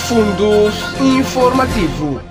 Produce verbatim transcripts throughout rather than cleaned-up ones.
Profundos Informativo.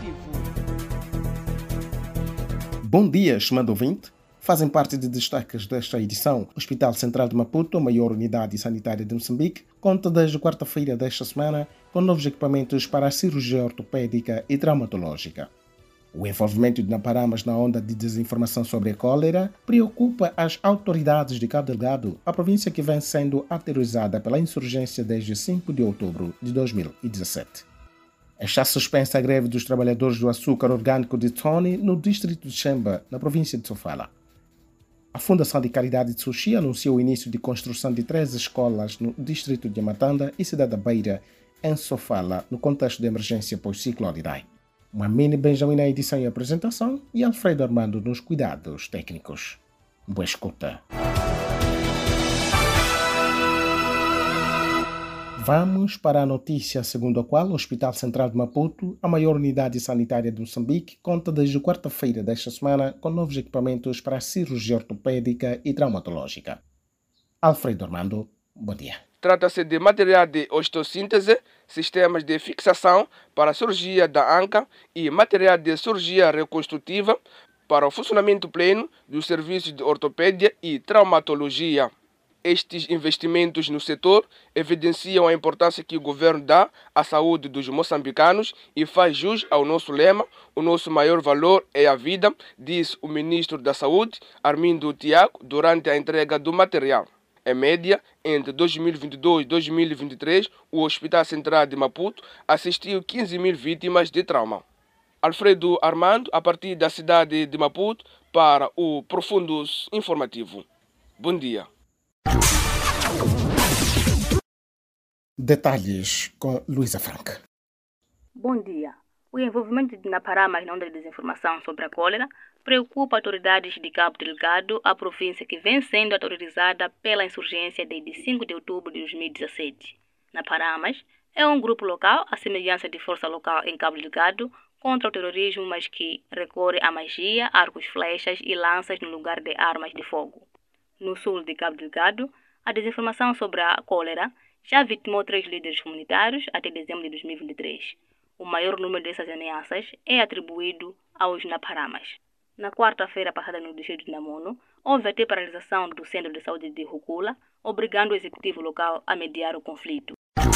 Bom dia, estimado ouvinte. Fazem parte de destaques desta edição. O Hospital Central de Maputo, a maior unidade sanitária de Moçambique, conta desde quarta-feira desta semana com novos equipamentos para a cirurgia ortopédica e traumatológica. O envolvimento de Naparamas na onda de desinformação sobre a cólera preocupa as autoridades de Cabo Delgado, a província que vem sendo aterrorizada pela insurgência desde cinco de outubro de dois mil e dezessete. Está suspensa a greve dos trabalhadores do açúcar orgânico de Tony no distrito de Xemba, na província de Sofala. A Fundação de Caridade de Sushi anunciou o início de construção de três escolas no distrito de Yamatanda e Cidade da Beira, em Sofala, no contexto de emergência pós-ciclone Idai. Uma mini Benjamin na edição e apresentação e Alfredo Armando nos cuidados técnicos. Boa escuta. Vamos para a notícia segundo a qual o Hospital Central de Maputo, a maior unidade sanitária de Moçambique, conta desde quarta-feira desta semana com novos equipamentos para a cirurgia ortopédica e traumatológica. Alfredo Armando, bom dia. Trata-se de material de osteossíntese, sistemas de fixação para a cirurgia da anca e material de cirurgia reconstrutiva para o funcionamento pleno dos serviços de ortopedia e traumatologia. Estes investimentos no setor evidenciam a importância que o governo dá à saúde dos moçambicanos e faz jus ao nosso lema: o nosso maior valor é a vida, disse o ministro da Saúde, Armindo Tiago, durante a entrega do material. Em média, entre dois mil e vinte e dois e dois mil e vinte e três, o Hospital Central de Maputo assistiu quinze mil vítimas de trauma. Alfredo Armando, a partir da cidade de Maputo, para o Profundos Informativo. Bom dia. Detalhes com Luísa Franca. Bom dia. O envolvimento de Naparamas na onda de desinformação sobre a cólera preocupa autoridades de Cabo Delgado, a província que vem sendo aterrorizada pela insurgência desde cinco de outubro de dois mil e dezessete. Naparamas é um grupo local, à semelhança de força local em Cabo Delgado, contra o terrorismo, mas que recorre à magia, arcos, flechas e lanças no lugar de armas de fogo. No sul de Cabo Delgado, a desinformação sobre a cólera já vitimou três líderes comunitários até dezembro de dois mil e vinte e três. O maior número dessas ameaças é atribuído aos Naparamas. Na quarta-feira passada, no distrito de Namono, houve até paralisação do Centro de Saúde de Rukula, obrigando o executivo local a mediar o conflito.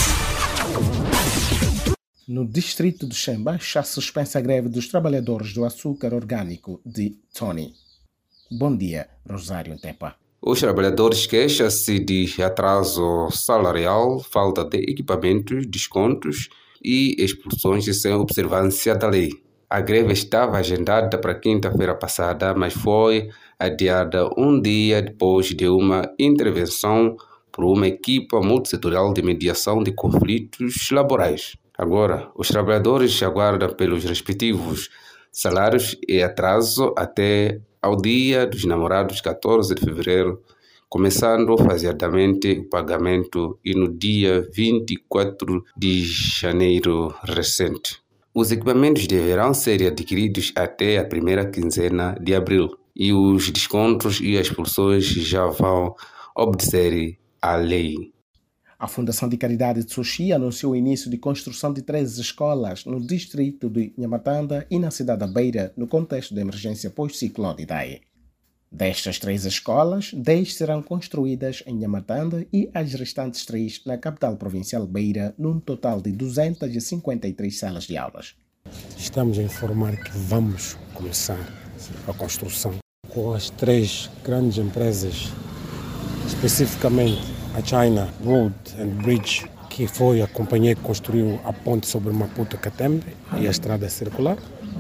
No distrito de Xemba, está suspensa a greve dos trabalhadores do açúcar orgânico de Tony. Bom dia, Rosário Tepa. Os trabalhadores queixam-se de atraso salarial, falta de equipamentos, descontos e expulsões sem observância da lei. A greve estava agendada para quinta-feira passada, mas foi adiada um dia depois de uma intervenção por uma equipa multissetorial de mediação de conflitos laborais. Agora, os trabalhadores aguardam pelos respectivos salários e atraso até ao dia dos namorados, quatorze de fevereiro, começando faseadamente o pagamento e no dia vinte e quatro de janeiro recente. Os equipamentos deverão ser adquiridos até a primeira quinzena de abril e os descontos e as expulsões já vão obedecer à lei. A Fundação de Caridade de Sushi anunciou o início de construção de três escolas no distrito de Yamatanda e na cidade da Beira, no contexto de emergência pós-ciclone Idai. Destas três escolas, dez serão construídas em Yamatanda e as restantes três na capital provincial Beira, num total de duzentas e cinquenta e três salas de aulas. Estamos a informar que vamos começar a construção com as três grandes empresas, especificamente a China Road and Bridge, que foi a companhia que construiu a ponte sobre Maputo Catembe e a estrada circular.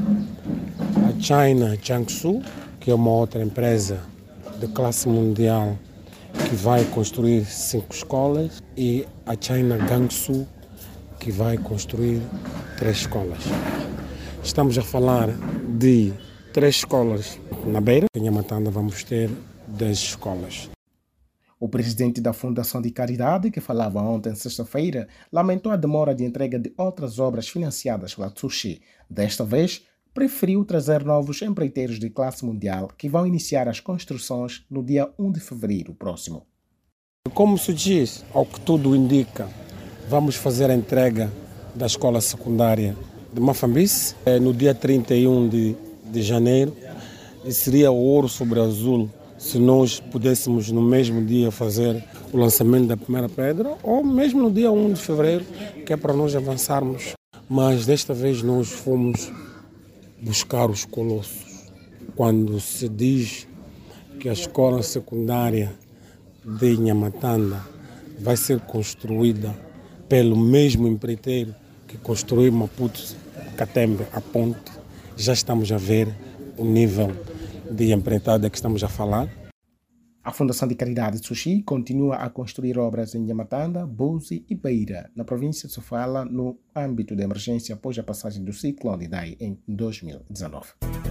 A China Jiangsu, que é uma outra empresa de classe mundial que vai construir cinco escolas, e a China Gangsu, que vai construir três escolas. Estamos a falar de três escolas na Beira. Em Yamatanda vamos ter dez escolas. O presidente da Fundação de Caridade, que falava ontem, sexta-feira, lamentou a demora de entrega de outras obras financiadas pela Tsushi. Desta vez, preferiu trazer novos empreiteiros de classe mundial que vão iniciar as construções no dia primeiro de fevereiro próximo. Como se diz, ao que tudo indica, vamos fazer a entrega da escola secundária de Mafambice, é, no dia trinta e um de, de janeiro. E seria ouro sobre azul se nós pudéssemos no mesmo dia fazer o lançamento da primeira pedra, ou mesmo no dia um de fevereiro, que é para nós avançarmos. Mas desta vez nós fomos buscar os colossos. Quando se diz que a escola secundária de Nhamatanda vai ser construída pelo mesmo empreiteiro que construiu Maputo-Catembe, a ponte, já estamos a ver o nível de empreitada que estamos a falar. A Fundação de Caridade de Sushi continua a construir obras em Nhamatanda, Buzi e Beira, na província de Sofala, no âmbito da emergência após a passagem do ciclone Idai em dois mil e dezenove.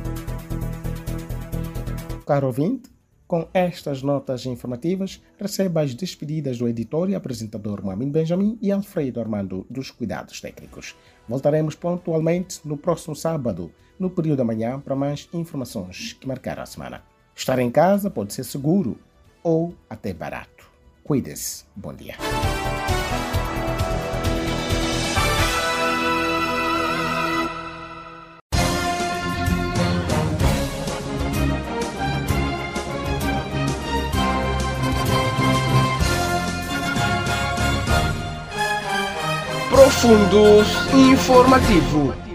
Caro ouvinte, com estas notas informativas, receba as despedidas do editor e apresentador Mohamed Benjamin e Alfredo Armando dos Cuidados Técnicos. Voltaremos pontualmente no próximo sábado, no período da manhã, para mais informações que marcaram a semana. Estar em casa pode ser seguro ou até barato. Cuide-se. Bom dia. Profundos Informativo.